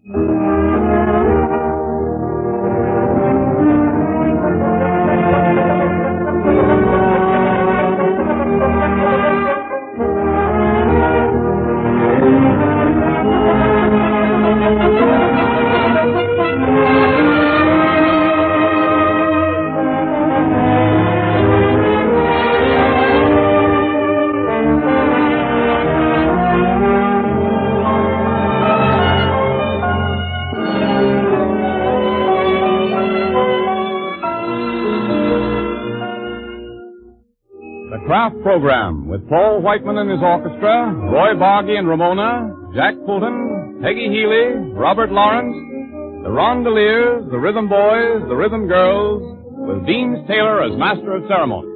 Kraft Program with Paul Whiteman and his orchestra, Roy Bargy and Ramona, Jack Fulton, Peggy Healy, Robert Lawrence, the Rondeliers, the Rhythm Boys, the Rhythm Girls, with Deems Taylor as Master of Ceremony.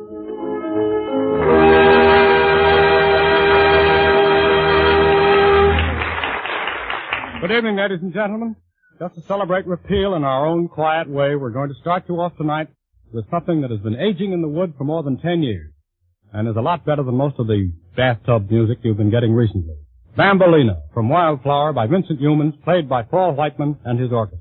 Good evening, ladies and gentlemen. Just to celebrate repeal in our own quiet way, we're going to start you off tonight with something that has been aging in the wood for more than 10 years. And is a lot better than most of the bathtub music you've been getting recently. Bambolina from Wildflower by Vincent Youmans, played by Paul Whiteman and his orchestra.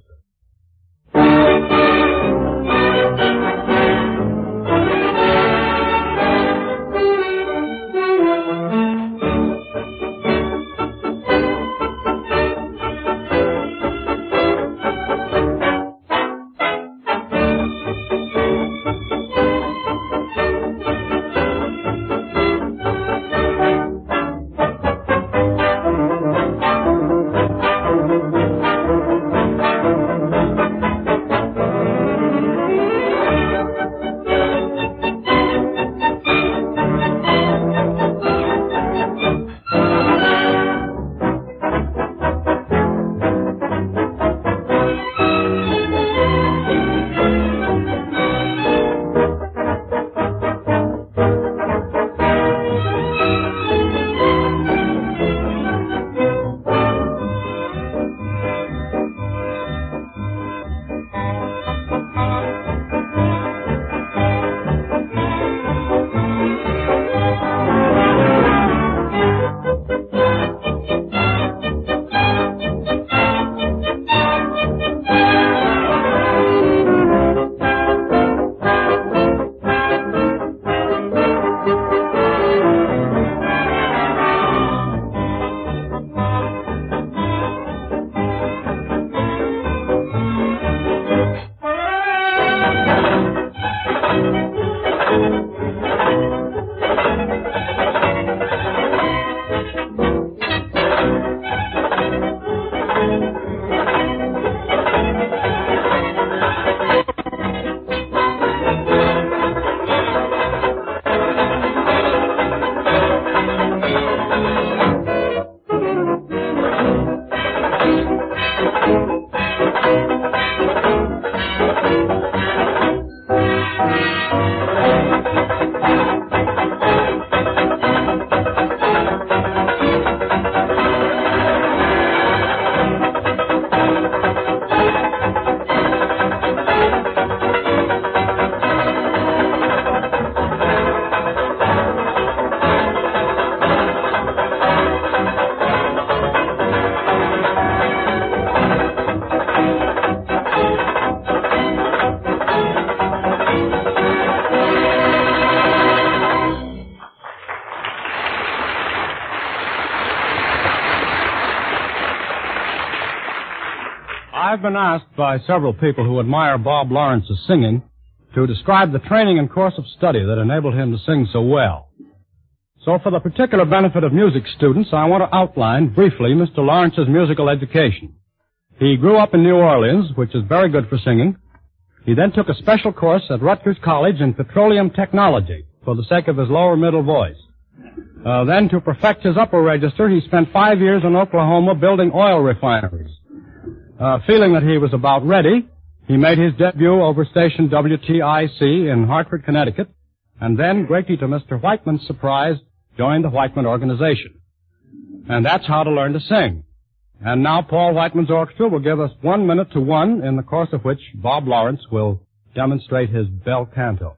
I've been asked by several people who admire Bob Lawrence's singing to describe the training and course of study that enabled him to sing so well. So for the particular benefit of music students, I want to outline briefly Mr. Lawrence's musical education. He grew up in New Orleans, which is very good for singing. He then took a special course at Rutgers College in petroleum technology for the sake of his lower middle voice. Then to perfect his upper register, he spent 5 years in Oklahoma building oil refineries. Feeling that he was about ready, he made his debut over station WTIC in Hartford, Connecticut, and then, greatly to Mr. Whiteman's surprise, joined the Whiteman Organization. And that's how to learn to sing. And now Paul Whiteman's orchestra will give us 1 minute to one, in the course of which Bob Lawrence will demonstrate his bel canto.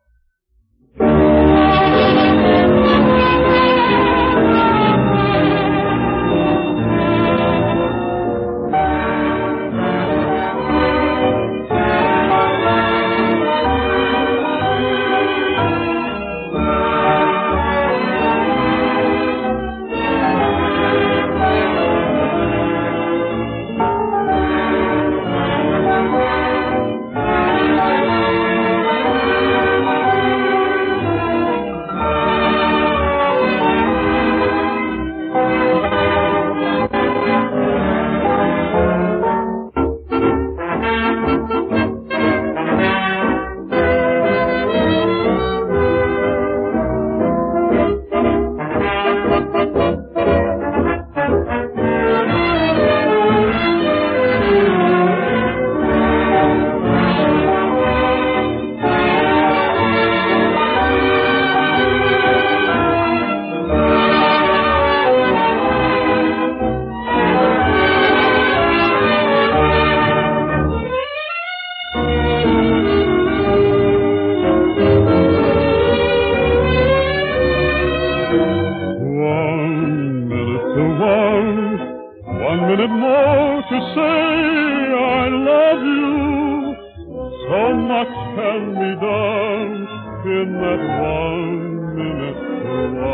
1 minute more to say I love you. So much can be done in that 1 minute to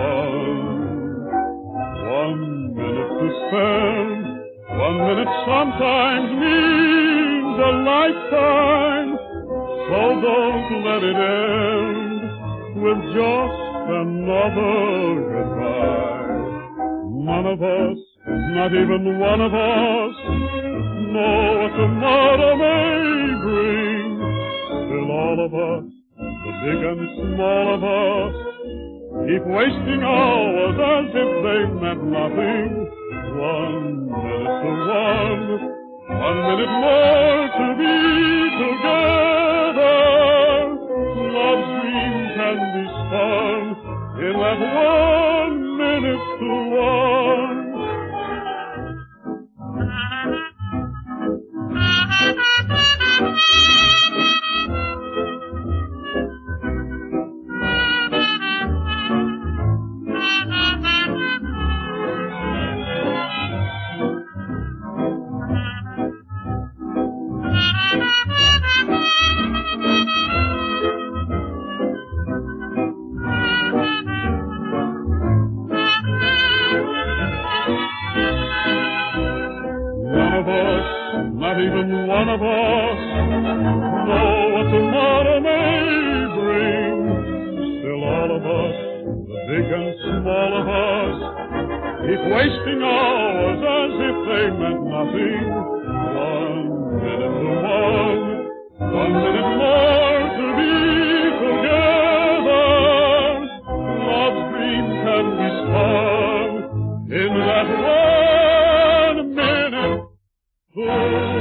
1 minute to spend. 1 minute sometimes means a lifetime. So don't let it end with just another goodbye. None of us, not even one of us, know what tomorrow may bring. Still all of us, the big and small of us, keep wasting hours as if they meant nothing. 1 minute to 1 minute more to be together. Love's dream can be spun in that 1 minute to 1. Not even one of us know what tomorrow may bring. Still all of us, the big and small of us, keep wasting hours as if they meant nothing. 1 minute to 1 minute more to be together. Love's dream can be spun in that 1 minute to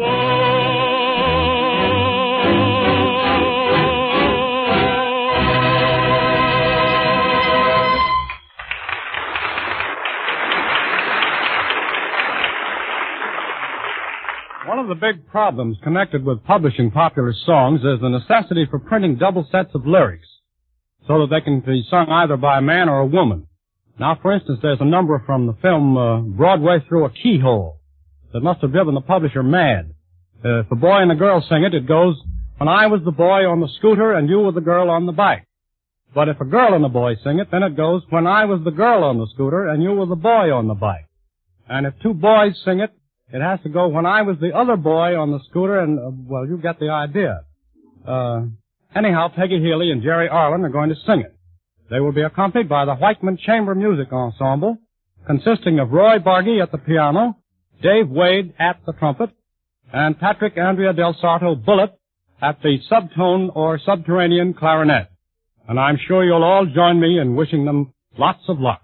One of the big problems connected with publishing popular songs is the necessity for printing double sets of lyrics so that they can be sung either by a man or a woman. Now, for instance, there's a number from the film Broadway Through a Keyhole that must have driven the publisher mad. If a boy and a girl sing it, it goes, when I was the boy on the scooter and you were the girl on the bike. But if a girl and a boy sing it, then it goes, when I was the girl on the scooter and you were the boy on the bike. And if two boys sing it, it has to go, when I was the other boy on the scooter and, well, you get the idea. Anyhow, Peggy Healy and Jerry Arlen are going to sing it. They will be accompanied by the Whiteman Chamber Music Ensemble, consisting of Roy Bargy at the piano, Dave Wade at the trumpet, and Patrick Andrea Del Sarto Bullitt at the subtone or subterranean clarinet. And I'm sure you'll all join me in wishing them lots of luck.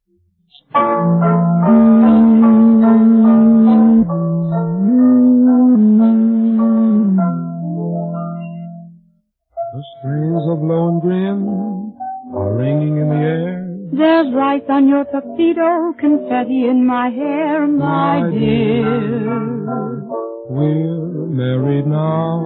The strains of Lohengrin are ringing in the air. There's rice on your tuxedo, confetti in my hair, my dear. We're married now.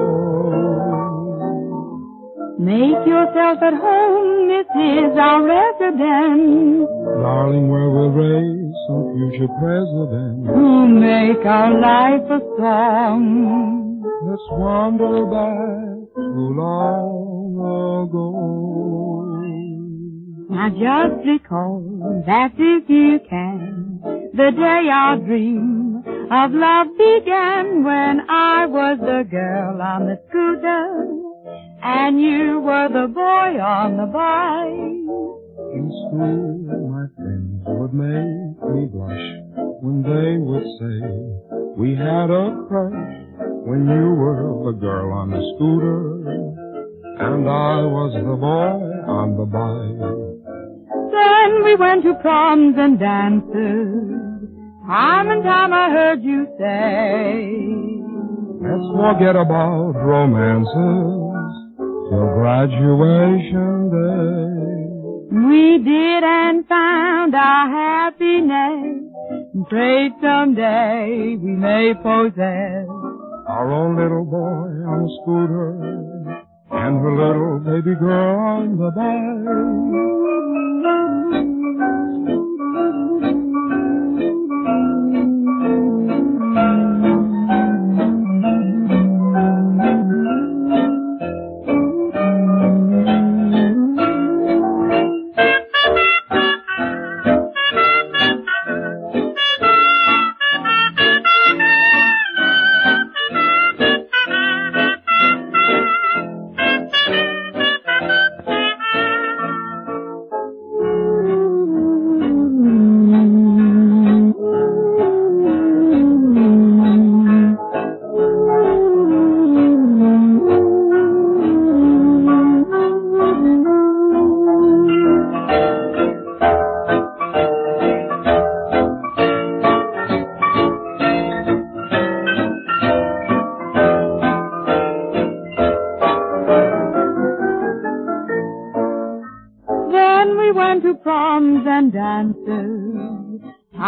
Make yourself at home, this is our residence. Darling, where we'll raise some future president. To make our life a song. Let's wander back too long ago. Now just recall that if you can, the day our dream of love began, when I was the girl on the scooter and you were the boy on the bike. In school, my friends would make me blush when they would say we had a crush, when you were the girl on the scooter and I was the boy on the bike. Then we went to proms and dances. Time and time I heard you say, let's forget about romances till graduation day. We did and found our happiness, and prayed someday we may possess our own little boy on the scooter and her little baby girl on the bike.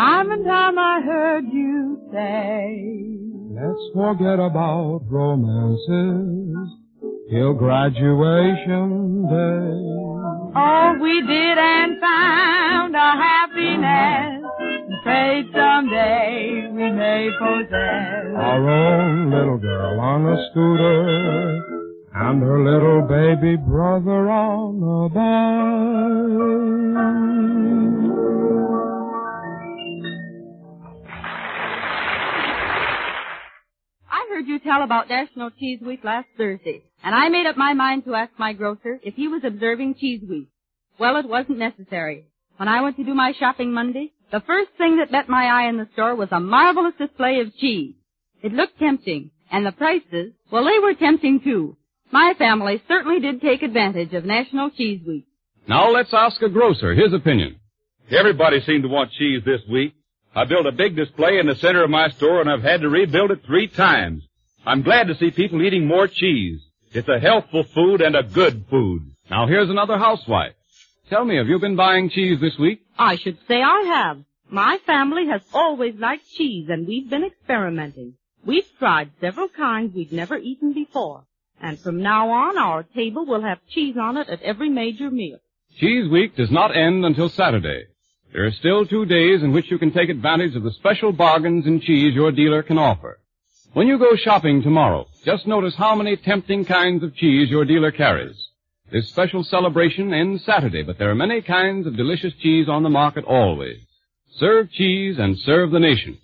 Time and time I heard you say, let's forget about romances till graduation day. oh, we did and found our happiness, and prayed someday we may possess Our own little girl on a scooter and her little baby brother on a bike. I heard you tell about National Cheese Week last Thursday, and I made up my mind to ask my grocer if he was observing Cheese Week. Well, it wasn't necessary. When I went to do my shopping Monday, the first thing that met my eye in the store was a marvelous display of cheese. It looked tempting, and the prices, well, they were tempting too. My family certainly did take advantage of National Cheese Week. Now let's ask a grocer his opinion. Everybody seemed to want cheese this week. I built a big display in the center of my store, and I've had to rebuild it 3 times. I'm glad to see people eating more cheese. It's a healthful food and a good food. Now here's another housewife. Tell me, have you been buying cheese this week? I should say I have. My family has always liked cheese, and we've been experimenting. We've tried several kinds we'd never eaten before. And from now on, our table will have cheese on it at every major meal. Cheese Week does not end until Saturday. There are still 2 days in which you can take advantage of the special bargains in cheese your dealer can offer. When you go shopping tomorrow, just notice how many tempting kinds of cheese your dealer carries. This special celebration ends Saturday, but there are many kinds of delicious cheese on the market always. Serve cheese and serve the nation.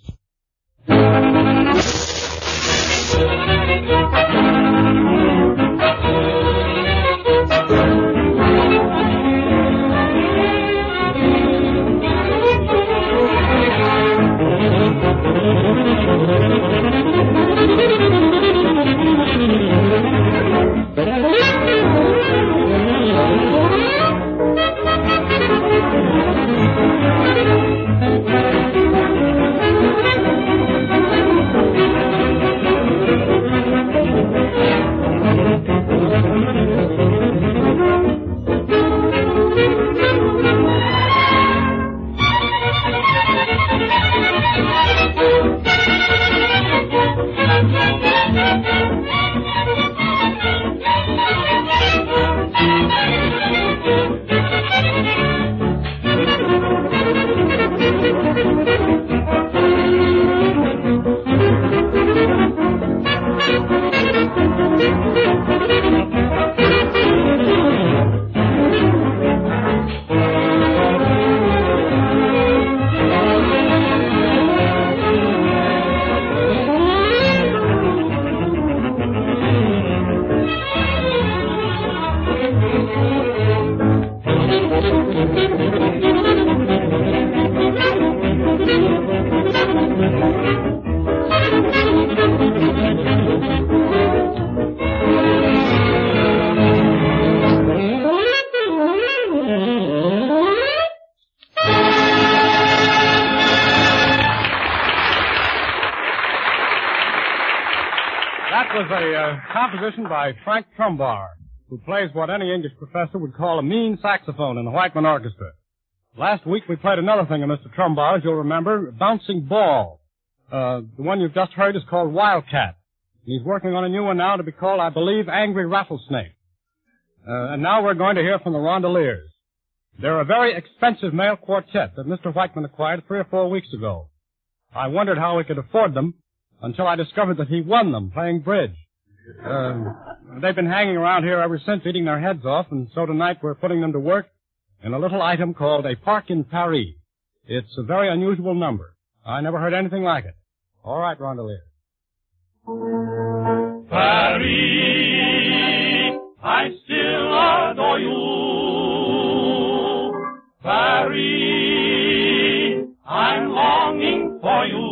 That was a composition by Frank Trumbar, who plays what any English professor would call a mean saxophone in the Whiteman Orchestra. Last week we played another thing of Mr. Trumbar, as you'll remember, Bouncing Ball. The one you've just heard is called Wildcat. And he's working on a new one now to be called, I believe, Angry Rattlesnake. And now we're going to hear from the Rondeliers. They're a very expensive male quartet that Mr. Whiteman acquired 3 or 4 weeks ago. I wondered how he could afford them until I discovered that he won them playing bridge. They've been hanging around here ever since, eating their heads off, and so tonight we're putting them to work in a little item called A Park in Paris. It's a very unusual number. I never heard anything like it. All right, Rondeliers. Paris, I still adore you. Paris, I'm longing for you.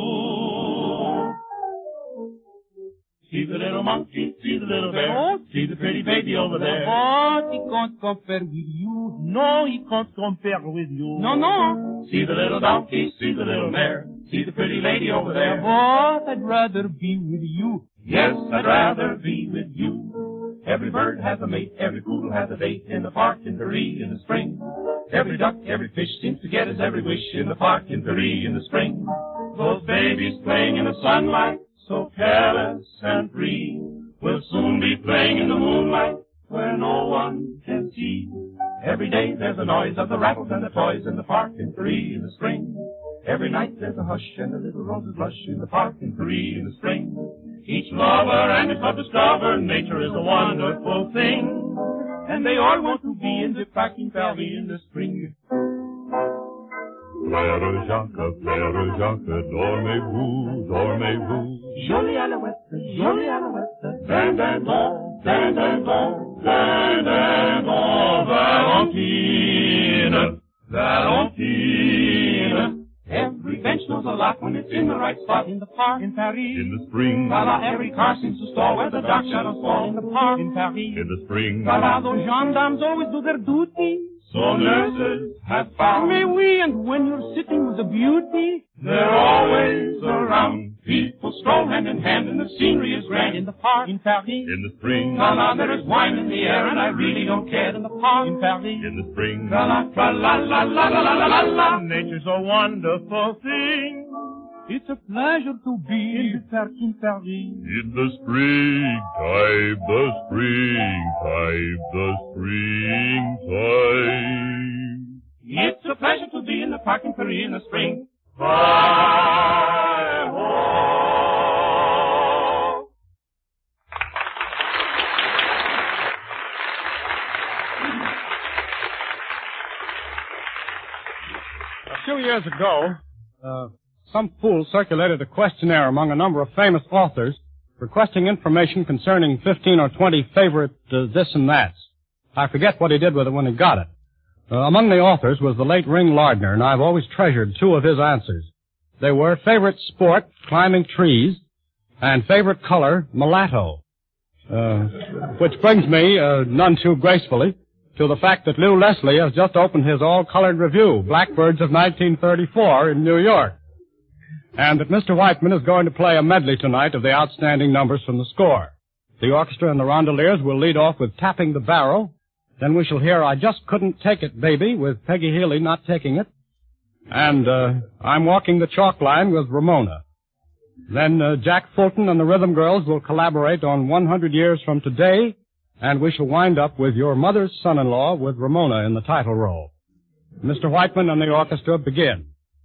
See the little monkey, see the little bear, see the pretty baby over there. Oh, he can't compare with you. No, he can't compare with you. No, no. See the little donkey, see the little mare, see the pretty lady over there. But I'd rather be with you. Yes, I'd rather be with you. Every bird has a mate, every poodle has a date in the park in Paris in the spring. Every duck, every fish seems to get his every wish in the park in Paris in the spring. Those babies playing in the sunlight, so careless and free, will soon be playing in the moonlight where no one can see. Every day there's a noise of the rattles and the toys in the park in Paris in the spring. Every night there's a hush and the little roses blush in the park in Paris in the spring. Each lover and his love discover nature is a wonderful thing, and they all want to be in the park in Paris in the spring. Frère Jacques, dormez-vous, dormez-vous. Jolie alouette, dindindon, dindindon, dindindon, Valentine, Valentine. Every bench knows a lot when it's in the right spot in the park in Paris. In the spring, Voila, every car seems to stall where the dark shadows fall in the park in Paris. in the spring, Voila, those gendarmes always do their duty. So nurses have found Mais oui, and when you're sitting with a beauty, they're always around. People stroll hand in hand and the scenery is grand in the park in Paris, in the spring, La la, there is wine in the air and I really don't care in the park in Paris. in the spring, La la, la la la la la la la la. Nature's a wonderful thing. It's a pleasure to be in the park in Paris. in the springtime, the springtime, the springtime. It's a pleasure to be in the park in Paris in the spring. Hi-ho. A few years ago, some fool circulated a questionnaire among a number of famous authors requesting information concerning 15 or 20 favorite this and that's. I forget what he did with it when he got it. Among the authors was the late Ring Lardner, and I've always treasured two of his answers. They were favorite sport, climbing trees, and favorite color, mulatto. Which brings me, none too gracefully, to the fact that Lew Leslie has just opened his all-colored review, Blackbirds of 1934, in New York. And that Mr. Whiteman is going to play a medley tonight of the outstanding numbers from the score. The orchestra and the Rondeliers will lead off with Tapping the Barrel. Then we shall hear I Just Couldn't Take It, Baby, with Peggy Healy not taking it. And I'm Walking the Chalk Line with Ramona. Then Jack Fulton and the Rhythm Girls will collaborate on 100 Years from Today, and we shall wind up with Your Mother's Son-in-Law with Ramona in the title role. Mr. Whiteman and the orchestra begin.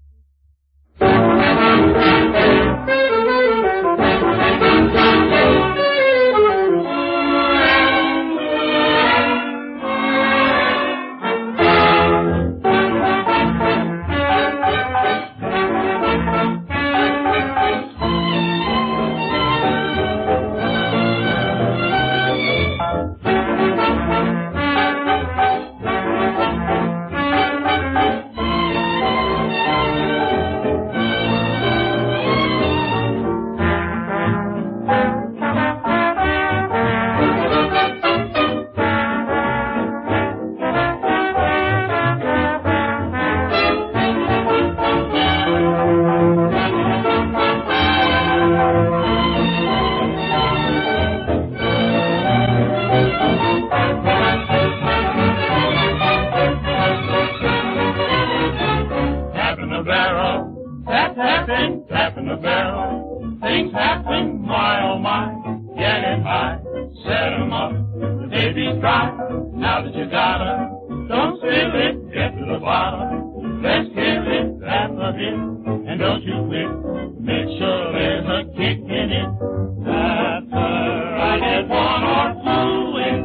Tapping the barrel, things happen, my oh my. Get it high, set 'em up, the baby's dry. Now that you got her, don't spill it, get to the bottom. Let's kill it, that's a hit, and don't you quit. Make sure there's a kick in it. That's her, I get one or two in.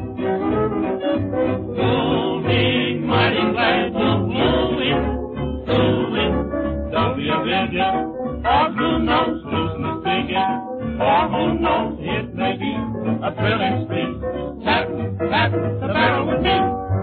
You'll be mighty glad you blew it. Don't be a bigot, or who knows, loosen the spigot, or who knows, it may be a thrilling spree. Tap, tap the barrel with me.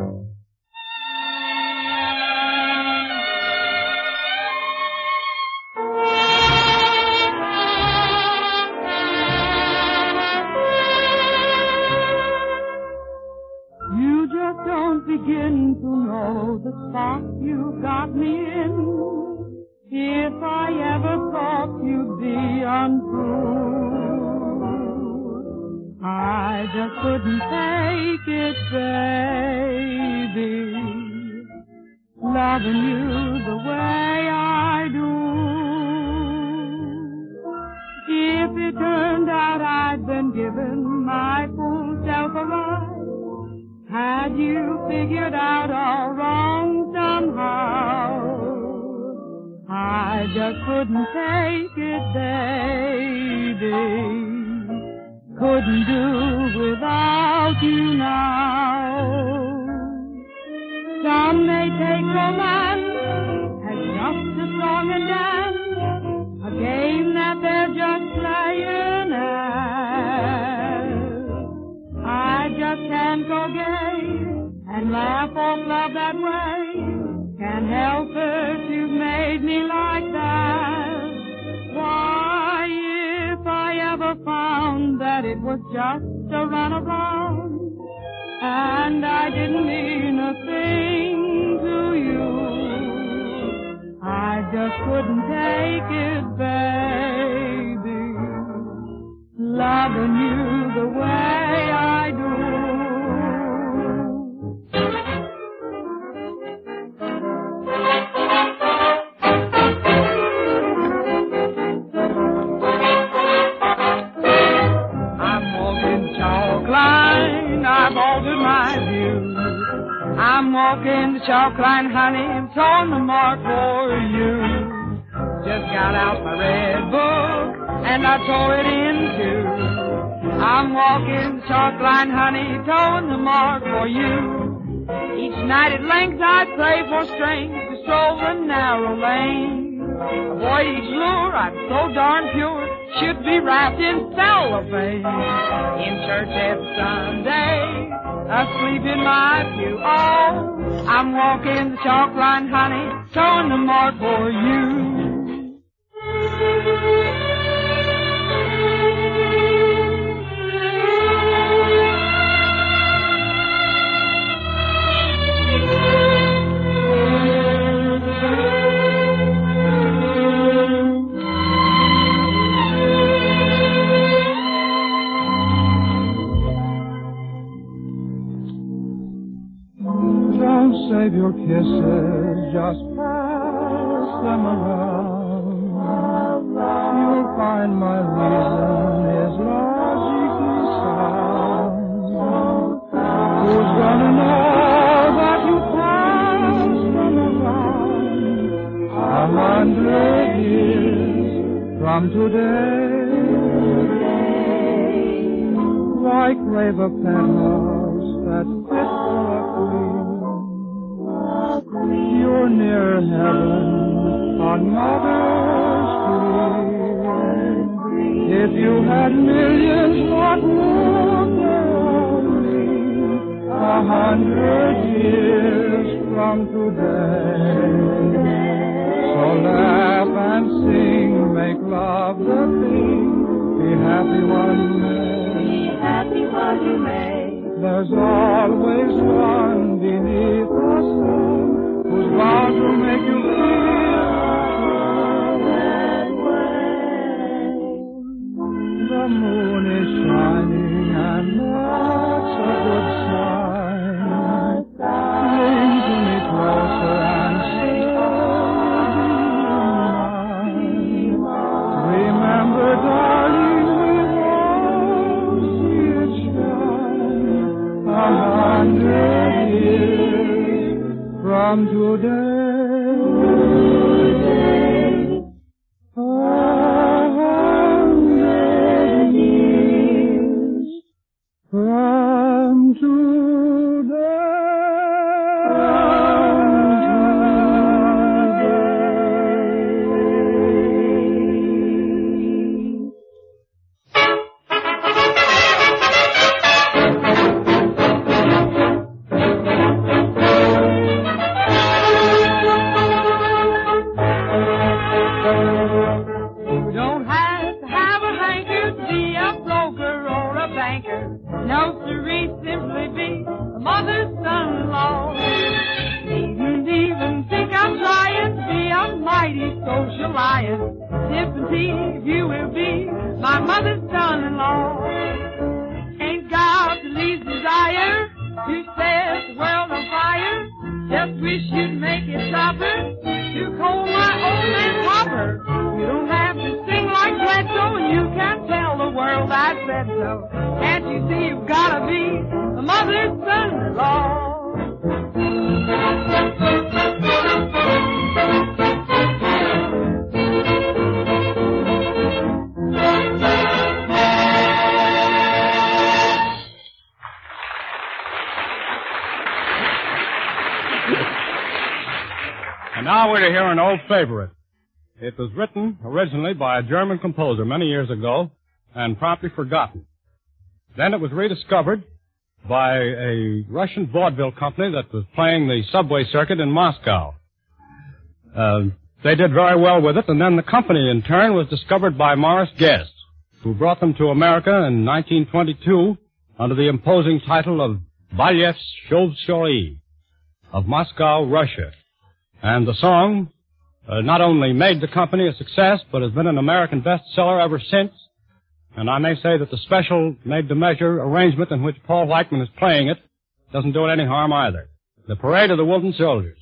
You just don't begin to know the spot you got me in. If I ever thought you'd be untrue, I just couldn't take it, baby. Loving you the way I do. If it turned out I'd been given my full self a ride, had you figured out all wrong somehow, I just couldn't take it, baby. Couldn't do without you now. Some may take romance as just a song and dance, a game that they're just playing at. I just can't go gay and laugh off love that way. Can't help it, you've made me like that. Why, if I ever found that it was just a runaround, and I didn't mean a thing to you, I just couldn't take it, baby, loving you the way I do. I've altered my view. I'm walking the chalk line, honey, I'm towing the mark for you. Just got out my red book and I tore it in two. I'm walking the chalk line, honey, towing the mark for you. Each night at length I pray for strength to stroll the narrow lane. Avoid each lure, I'm so darn pure, should be wrapped in cellophane. In church every Sunday, asleep in my pew. Oh, I'm walking the chalk line, honey, towing the mark for you. Save your kisses, just pass them around. You'll find my reason is logically sound. Who's gonna know that you pass them around 100 years from today? Why crave a penthouse that's fit for a queen? You're near heaven on Mother's Green. If you had millions, what would there be 100 years from today? So laugh and sing, make love the thing. Be happy while you may. Be happy while you may. There's always one beneath the sun who's bound to make you feel that way. The moon is shining and that's a good sign. Cling to me closer and say mine. Remember, darling, we won't see it shine 100 years from today. 100 years from today. You will be my mother's son-in-law. Ain't got You set the world on fire, just wish you'd make it stopper. You call my old man Hopper. You don't have to sing like Bledsoe, and you can't tell the world I said so. Can't you see you've gotta be a mother's son-in-law? And now we're to hear an old favorite. It was written originally by a German composer many years ago and promptly forgotten. Then it was rediscovered by a Russian vaudeville company that was playing the subway circuit in Moscow. They did very well with it, and then the company, in turn, was discovered by Morris Guest, who brought them to America in 1922 under the imposing title of Balyev's Chauve-souris of Moscow, Russia. And the song not only made the company a success, but has been an American bestseller ever since. And I may say that the special made-to-measure arrangement in which Paul Whiteman is playing it doesn't do it any harm either. The Parade of the Wooden Soldiers.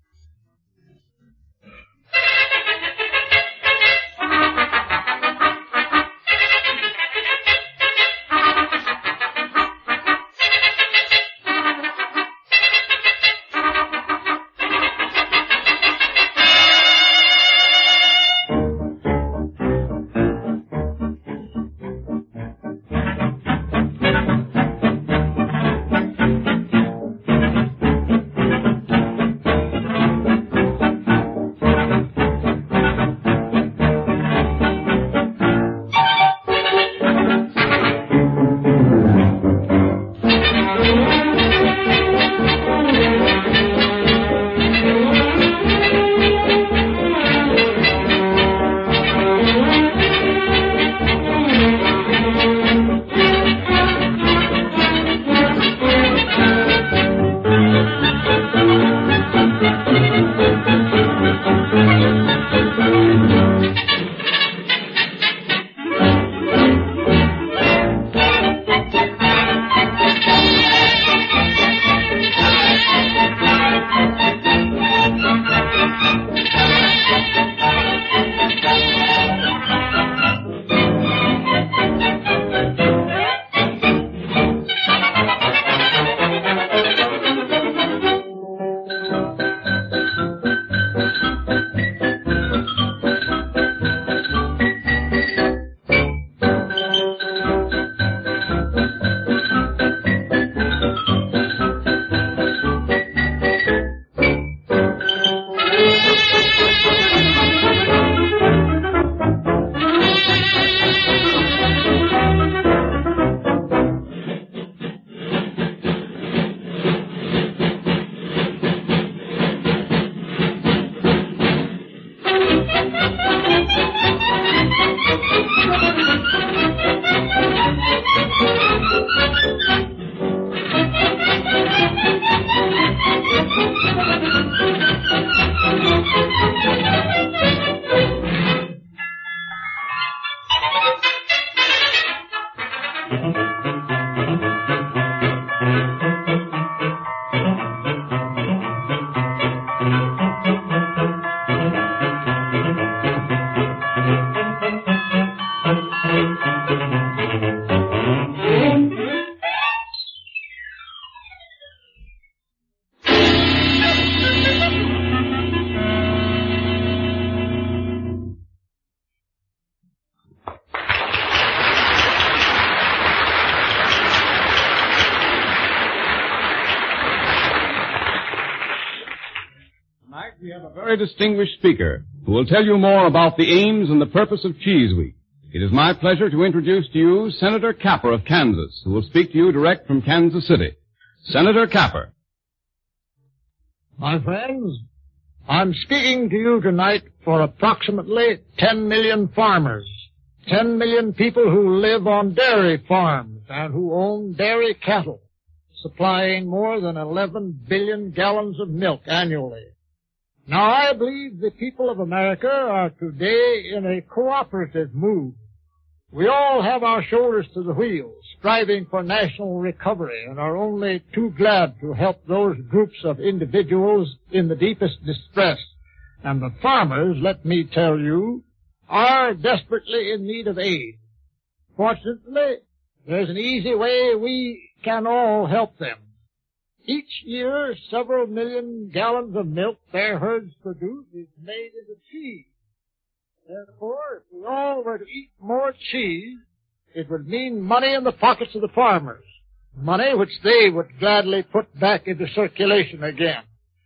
We have a very distinguished speaker who will tell you more about the aims and the purpose of Cheese Week. It is my pleasure to introduce to you Senator Capper of Kansas, who will speak to you direct from Kansas City. Senator Capper. My friends, I'm speaking to you tonight for approximately 10 million farmers, 10 million people who live on dairy farms and who own dairy cattle, supplying more than 11 billion gallons of milk annually. Now, I believe the people of America are today in a cooperative mood. We all have our shoulders to the wheel, striving for national recovery, and are only too glad to help those groups of individuals in the deepest distress. And the farmers, let me tell you, are desperately in need of aid. Fortunately, there's an easy way we can all help them. Each year, several million gallons of milk their herds produce is made into cheese. Therefore, if we all were to eat more cheese, it would mean money in the pockets of the farmers, money which they would gladly put back into circulation again.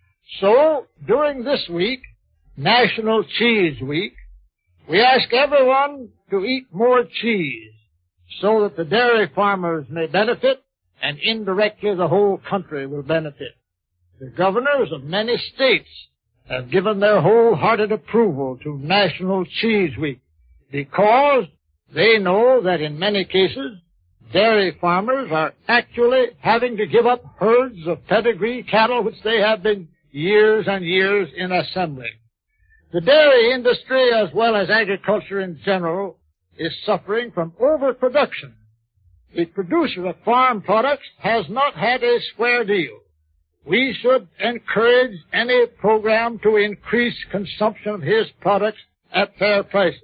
So, during this week, National Cheese Week, we ask everyone to eat more cheese so that the dairy farmers may benefit and indirectly the whole country will benefit. The governors of many states have given their wholehearted approval to National Cheese Week because they know that in many cases dairy farmers are actually having to give up herds of pedigree cattle which they have been years and years in assembling. The dairy industry as well as agriculture in general is suffering from overproduction. The producer of farm products has not had a square deal. We should encourage any program to increase consumption of his products at fair prices.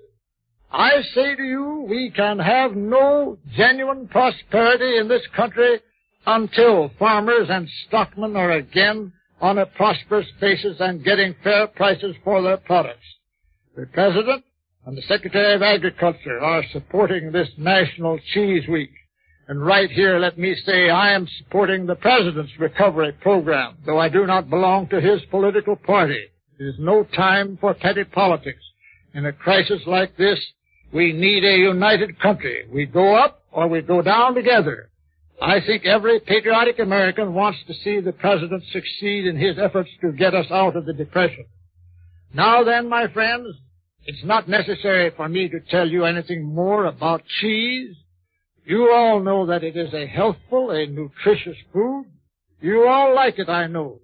I say to you, we can have no genuine prosperity in this country until farmers and stockmen are again on a prosperous basis and getting fair prices for their products. The President and the Secretary of Agriculture are supporting this National Cheese Week. And right here, let me say I am supporting the President's recovery program, though I do not belong to his political party. It is no time for petty politics. In a crisis like this, we need a united country. We go up or we go down together. I think every patriotic American wants to see the President succeed in his efforts to get us out of the Depression. Now then, my friends, it's not necessary for me to tell you anything more about cheese. You all know that it is a healthful, a nutritious food. You all like it, I know.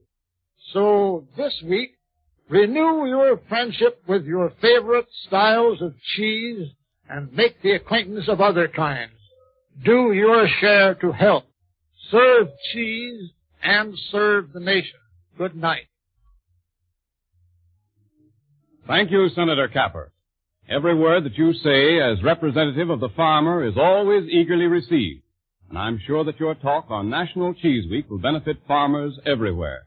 So this week, renew your friendship with your favorite styles of cheese and make the acquaintance of other kinds. Do your share to help. Serve cheese and serve the nation. Good night. Thank you, Senator Capper. Every word that you say as representative of the farmer is always eagerly received. And I'm sure that your talk on National Cheese Week will benefit farmers everywhere.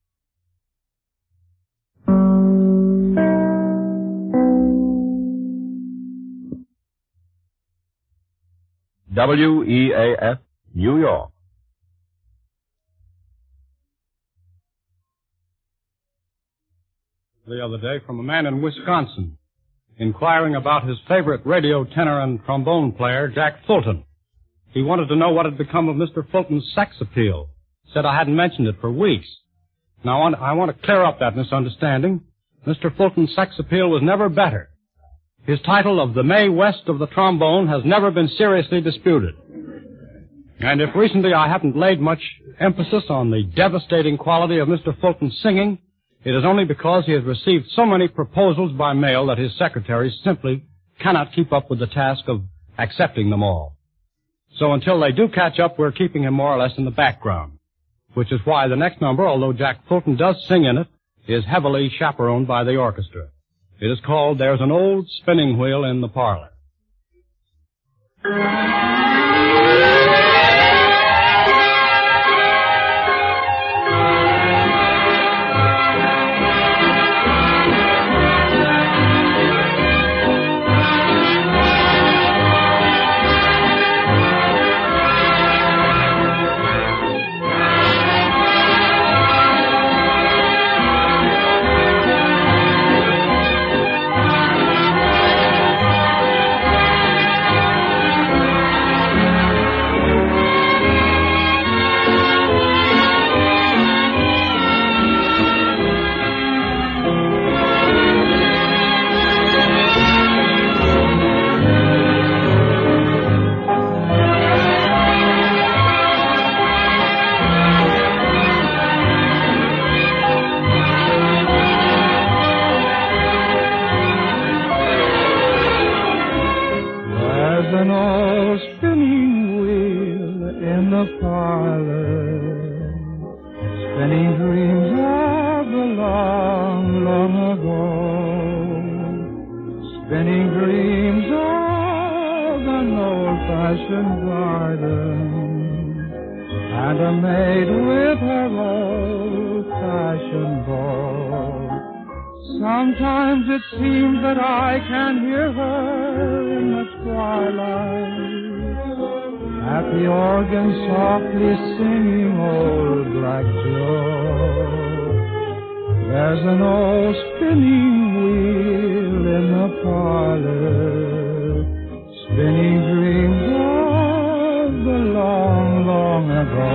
WEAF, New York. The other day from a man in Wisconsin inquiring about his favorite radio tenor and trombone player, Jack Fulton. He wanted to know what had become of Mr. Fulton's sex appeal. Said I hadn't mentioned it for weeks. Now, I want to clear up that misunderstanding. Mr. Fulton's sex appeal was never better. His title of the Mae West of the trombone has never been seriously disputed. And if recently I haven't laid much emphasis on the devastating quality of Mr. Fulton's singing, it is only because he has received so many proposals by mail that his secretaries simply cannot keep up with the task of accepting them all. So until they do catch up, we're keeping him more or less in the background, which is why the next number, although Jack Fulton does sing in it, is heavily chaperoned by the orchestra. It is called There's an Old Spinning Wheel in the Parlor. an old spinning wheel in the parlor, spinning dreams of the long, long ago, spinning dreams of an old-fashioned garden, and a maid with her old-fashioned ball. Sometimes it seems that I can hear her in the twilight, at the organ softly singing Old Black Joe. There's an old spinning wheel in the parlor, spinning dreams of the long, long ago.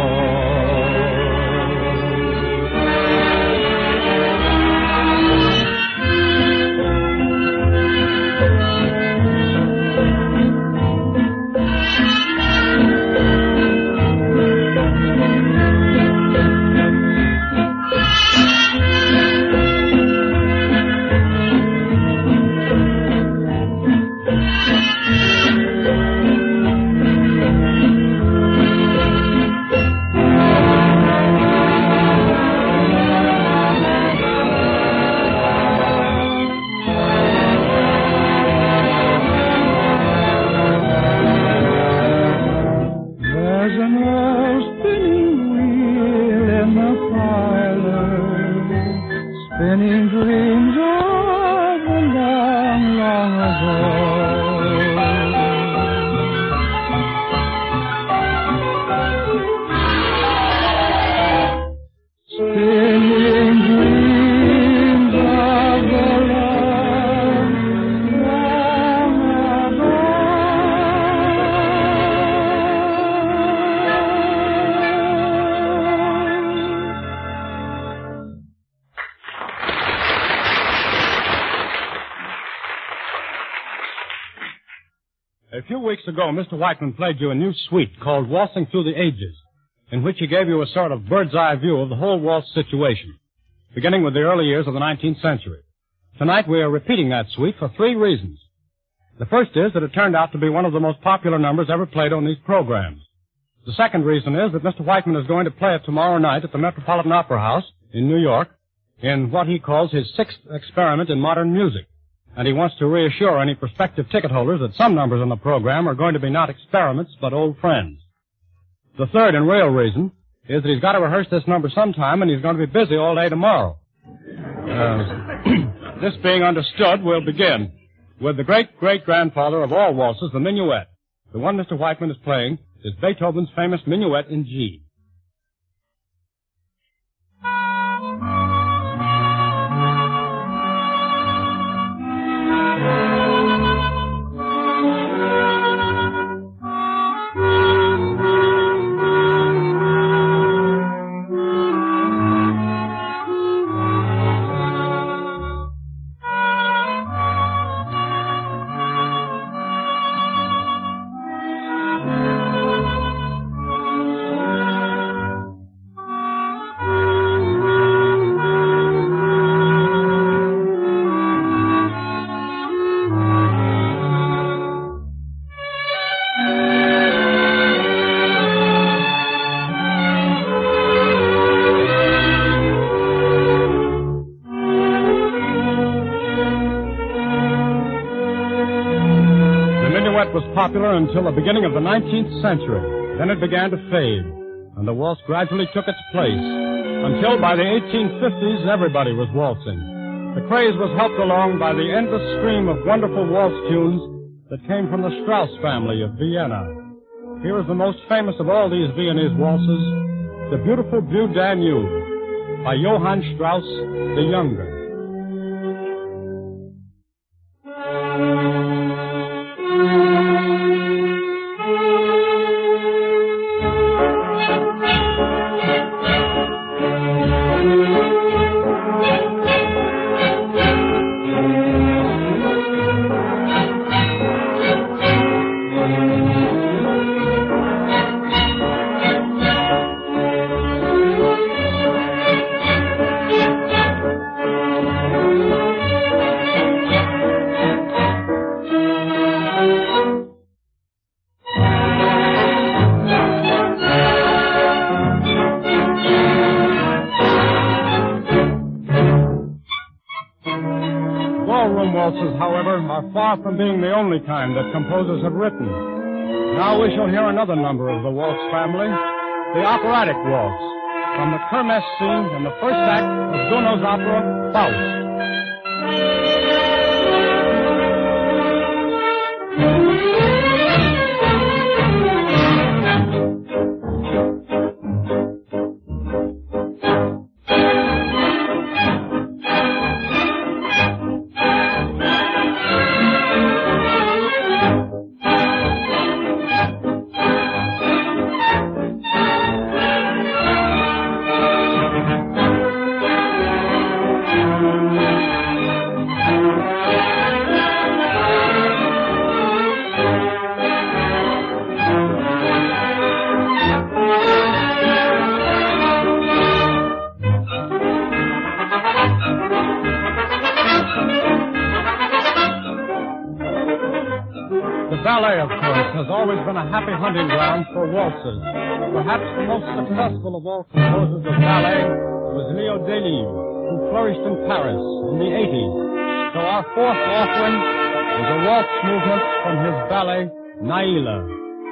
A few weeks ago, Mr. Whiteman played you a new suite called Waltzing Through the Ages, in which he gave you a sort of bird's-eye view of the whole waltz situation, beginning with the early years of the 19th century. Tonight we are repeating that suite for three reasons. The first is that it turned out to be one of the most popular numbers ever played on these programs. The second reason is that Mr. Whiteman is going to play it tomorrow night at the Metropolitan Opera House in New York in what he calls his sixth experiment in modern music. And he wants to reassure any prospective ticket holders that some numbers on the program are going to be not experiments, but old friends. The third and real reason is that he's got to rehearse this number sometime, and he's going to be busy all day tomorrow. This being understood, we'll begin with the great-great-grandfather of all waltzes, the minuet. The one Mr. Whiteman is playing is Beethoven's famous Minuet in G. Was popular until the beginning of the 19th century. Then it began to fade, and the waltz gradually took its place, until by the 1850s everybody was waltzing. The craze was helped along by the endless stream of wonderful waltz tunes that came from the Strauss family of Vienna. Here is the most famous of all these Viennese waltzes, the beautiful Blue Danube, by Johann Strauss the Younger. far from being the only kind that composers have written. Now we shall hear another number of the waltz family, the operatic waltz, from the Kermesse scene in the first act of Gounod's opera, Faust. Ballet, of course, has always been a happy hunting ground for waltzes. Perhaps the most successful of all composers of ballet was Leo Delibes, who flourished in Paris in the 80s. So our fourth offering is a waltz movement from his ballet, Naila.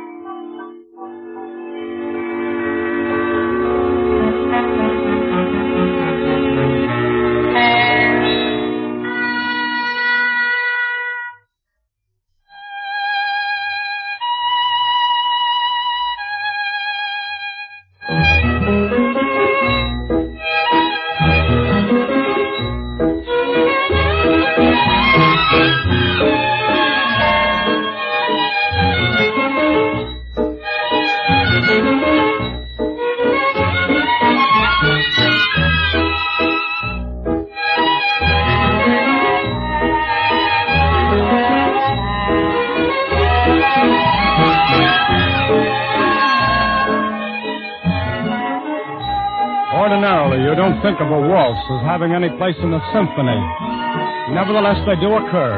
Ordinarily, you don't think of a waltz as having any place in a symphony. Nevertheless, they do occur.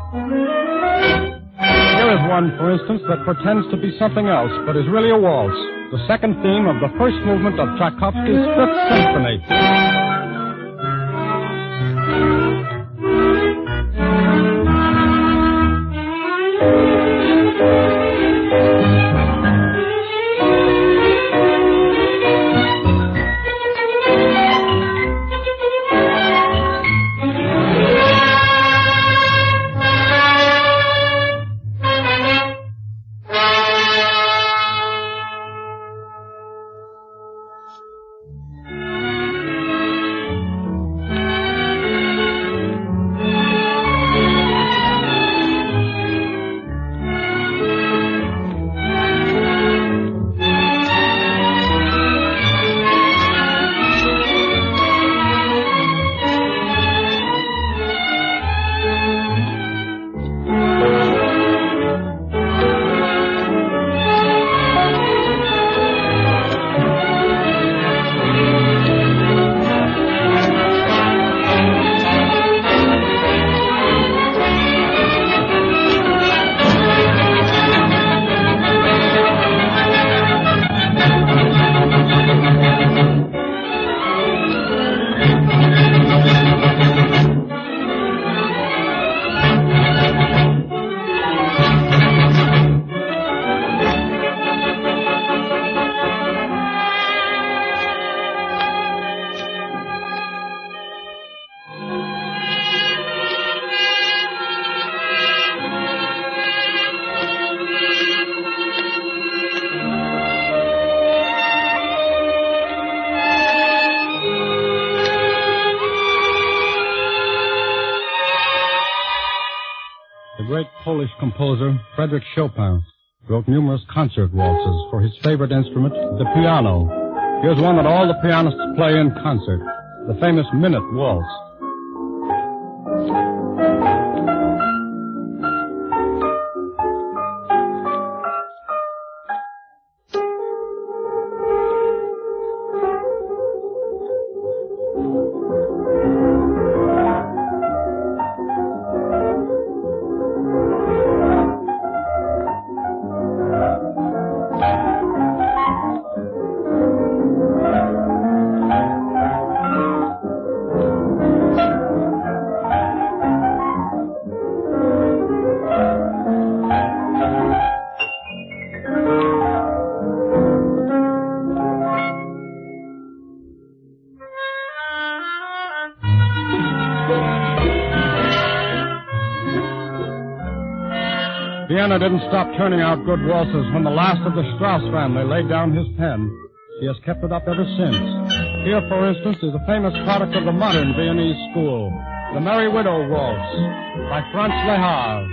Here is one, for instance, that pretends to be something else, but is really a waltz. The second theme of the first movement of Tchaikovsky's Fifth Symphony. The great Polish composer, Frédéric Chopin, wrote numerous concert waltzes for his favorite instrument, the piano. Here's one that all the pianists play in concert, the famous Minute Waltz. Vienna didn't stop turning out good waltzes when the last of the Strauss family laid down his pen. He has kept it up ever since. Here, for instance, is a famous product of the modern Viennese school, the Merry Widow Waltz by Franz Lehár.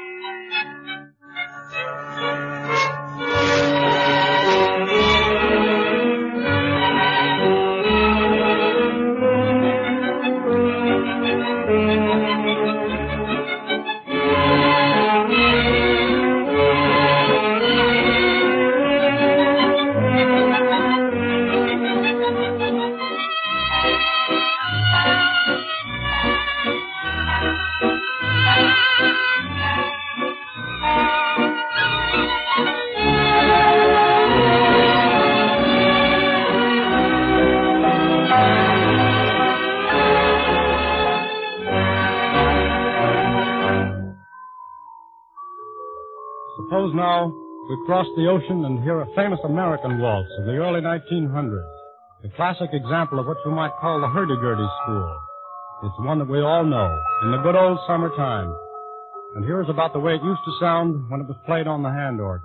Suppose now we cross the ocean and hear a famous American waltz of the early 1900s, a classic example of what you might call the hurdy-gurdy school. It's one that we all know, in the good old summertime. And here's about the way it used to sound when it was played on the hand organs.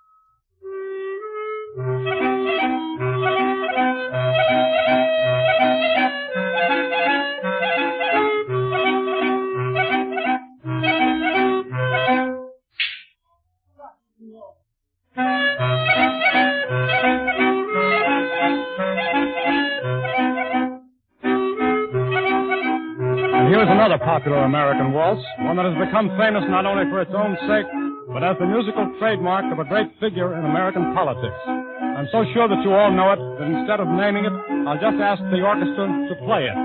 Here's another popular American waltz, one that has become famous not only for its own sake, but as the musical trademark of a great figure in American politics. I'm so sure that you all know it that instead of naming it, I'll just ask the orchestra to play it.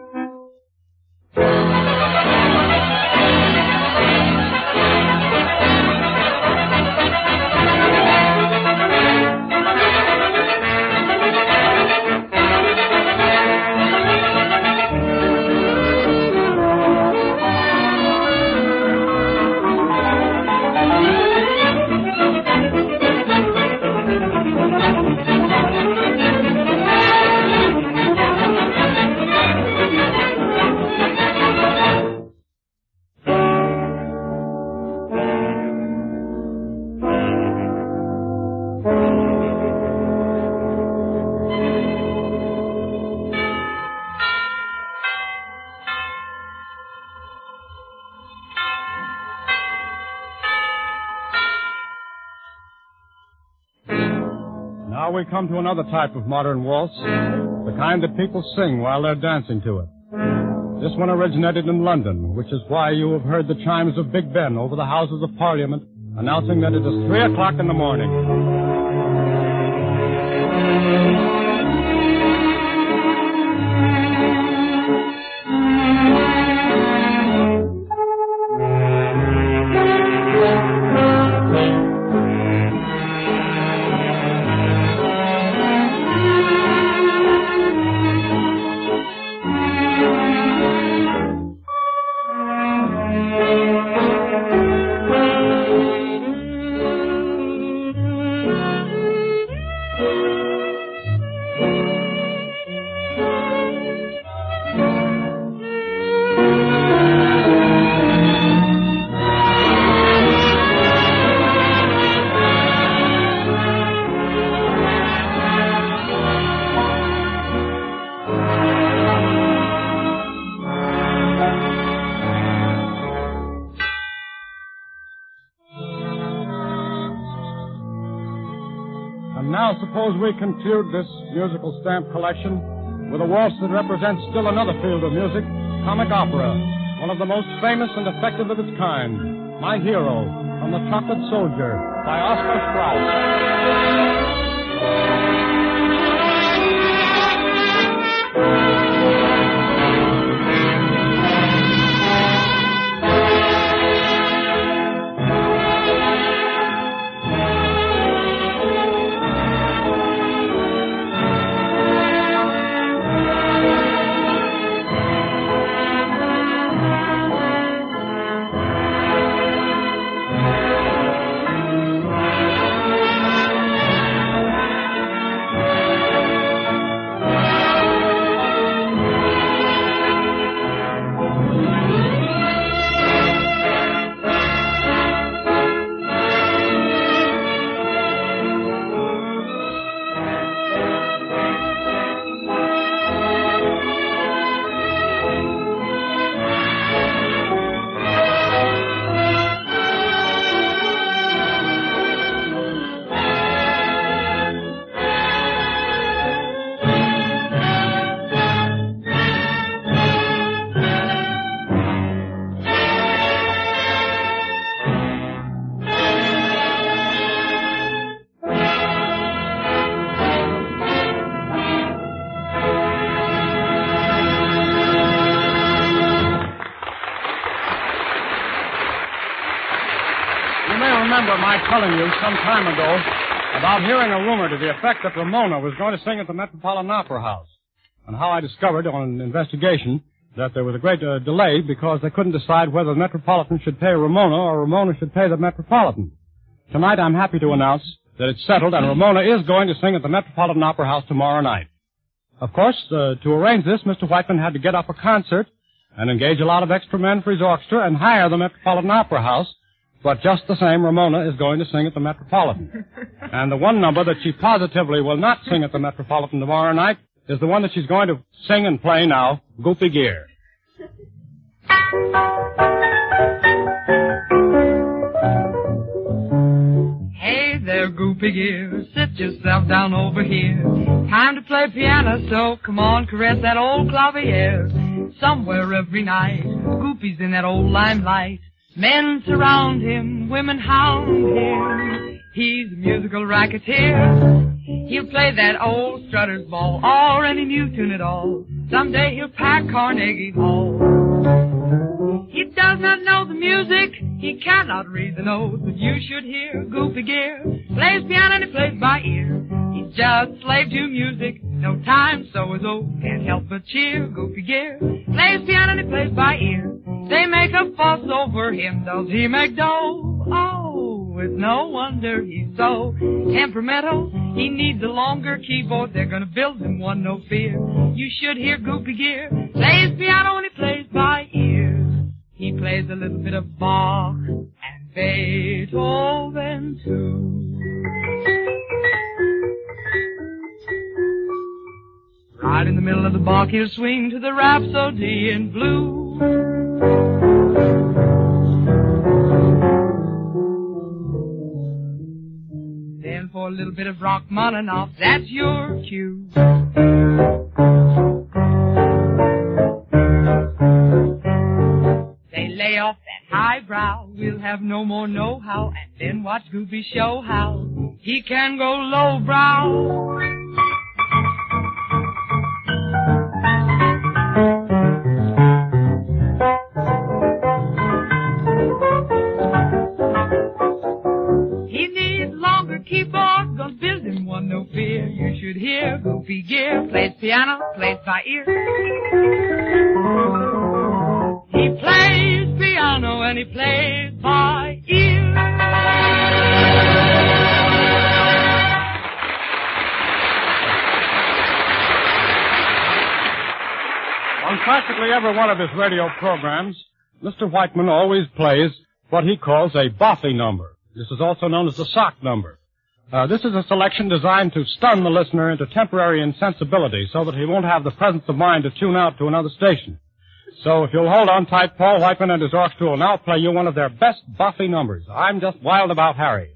Now we come to another type of modern waltz, the kind that people sing while they're dancing to it. This one originated in London, which is why you have heard the chimes of Big Ben over the Houses of Parliament announcing that it is 3 o'clock in the morning. Now suppose we conclude this musical stamp collection with a waltz that represents still another field of music, comic opera, one of the most famous and effective of its kind, My Hero, from The Chocolate Soldier, by Oscar Strauss. may remember my telling you some time ago about hearing a rumor to the effect that Ramona was going to sing at the Metropolitan Opera House, and how I discovered on an investigation that there was a great delay because they couldn't decide whether the Metropolitan should pay Ramona or Ramona should pay the Metropolitan. Tonight I'm happy to announce that it's settled and Ramona is going to sing at the Metropolitan Opera House tomorrow night. Of course, to arrange this, Mr. Whiteman had to get up a concert and engage a lot of extra men for his orchestra and hire the Metropolitan Opera House. But just the same, Ramona is going to sing at the Metropolitan. And the one number that she positively will not sing at the Metropolitan tomorrow night is the one that she's going to sing and play now, Goopy Gear. Hey there, Goopy Gear, sit yourself down over here. Time to play piano, so come on, caress that old clavier. Somewhere every night, Goopy's in that old limelight. Men surround him, women hound him. He's a musical racketeer. He'll play that old strutter's ball or any new tune at all. Someday he'll pack Carnegie Hall. He does not know the music, he cannot read the notes, but you should hear Goopy Gear. Plays piano and he plays by ear. He's just slave to music, no time so is old, can't help but cheer. Goopy Gear plays piano and he plays by ear. They make a fuss over him, does he make dough? Oh, it's no wonder he's so temperamental. He needs a longer keyboard, they're gonna build him one, no fear. You should hear Goopy Gear, plays piano and he plays by ear. He plays a little bit of Bach and Beethoven too. Right in the middle of the Bach, he'll swing to the Rhapsody in Blue. Then for a little bit of Rachmaninoff, that's your cue. They lay off that highbrow, we'll have no more know-how, and then watch Goopy show how he can go lowbrow. Keyboard, gonna build him one, no fear. You should hear Goopy Gear, plays piano, plays by ear. He plays piano and he plays by ear. On practically every one of his radio programs, Mr. Whiteman always plays what he calls a boffy number. This is also known as the sock number. This is a selection designed to stun the listener into temporary insensibility so that he won't have the presence of mind to tune out to another station. So if you'll hold on tight, Paul Whiteman and his orchestra will now play you one of their best boffy numbers. I'm Just Wild About Harry.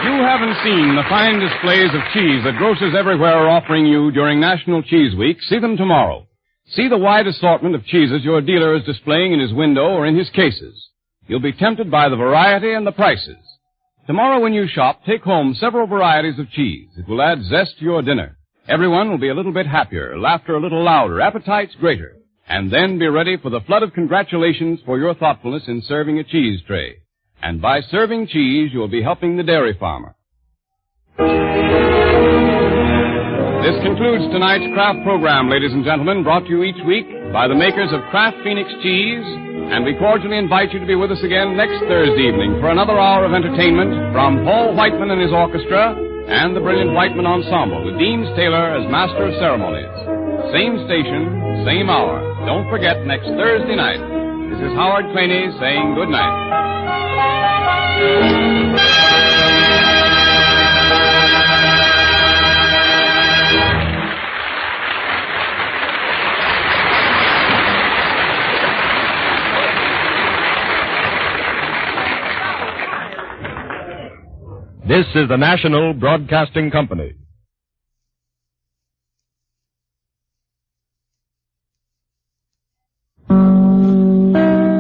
you haven't seen the fine displays of cheese that grocers everywhere are offering you during National Cheese Week, see them tomorrow. See the wide assortment of cheeses your dealer is displaying in his window or in his cases. You'll be tempted by the variety and the prices. Tomorrow when you shop, take home several varieties of cheese. It will add zest to your dinner. Everyone will be a little bit happier, laughter a little louder, appetites greater. And then be ready for the flood of congratulations for your thoughtfulness in serving a cheese tray. And by serving cheese, you'll be helping the dairy farmer. This concludes tonight's Kraft program, ladies and gentlemen, brought to you each week by the makers of Kraft Phoenix Cheese, and we cordially invite you to be with us again next Thursday evening for another hour of entertainment from Paul Whiteman and his orchestra and the brilliant Whiteman Ensemble, with Deems Taylor as master of ceremonies. Same station, same hour. Don't forget, next Thursday night. This is Howard Claney saying good night. This is the National Broadcasting Company.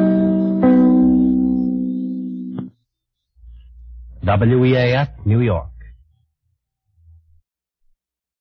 WEAF, New York.